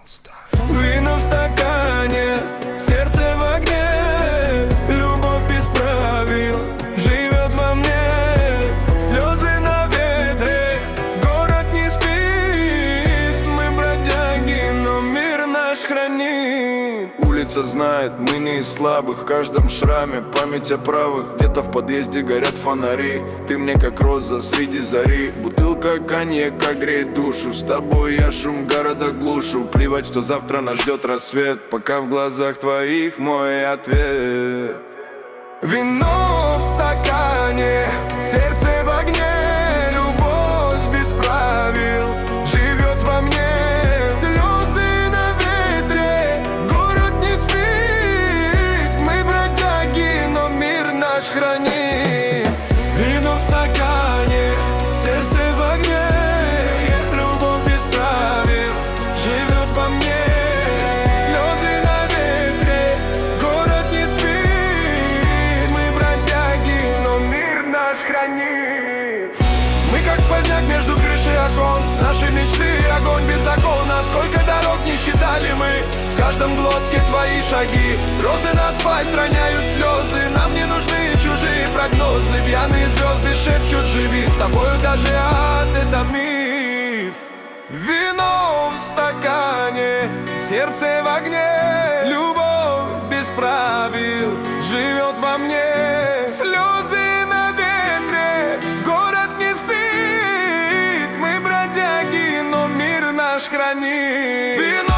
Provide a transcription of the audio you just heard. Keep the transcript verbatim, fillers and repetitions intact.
Вино в стакане, сердце в огне, любовь без правил живет во мне. Слезы на ветре, город не спит, мы бродяги, но мир наш хранит. Улица знает, мы не из слабых, в каждом шраме память о правых. Где-то в подъезде горят фонари, ты мне как роза среди зари. Бутылка коньяка греет душу, с тобой я шум города глушу. Плевать, что завтра нас ждет рассвет, пока в глазах твоих мой ответ. Вино в стакане, сердце в огне, любовь без правил живет во мне. Слезы на ветре, город не спит, мы бродяги, но мир наш хранит. Вино в стакане, сердце в огне, любовь без правил живет во мне. Слезы на ветре, город не спит, мы бродяги, но мир наш хранит. Мы как сквозняк между крыш и окон, наши мечты — огонь без закона. Сколько дорог не считали мы, в каждом глотке твои шаги. Розы на асфальт роняют слезы, нам не нужны чужие прогнозы. Пьяные звезды шепчут: живи, с тобою даже ад — это миф. Вино в стакане, сердце в огне, любовь без правил живет во мне. Слезы на ветре, город не спит, мы бродяги, но мир наш хранит. Вино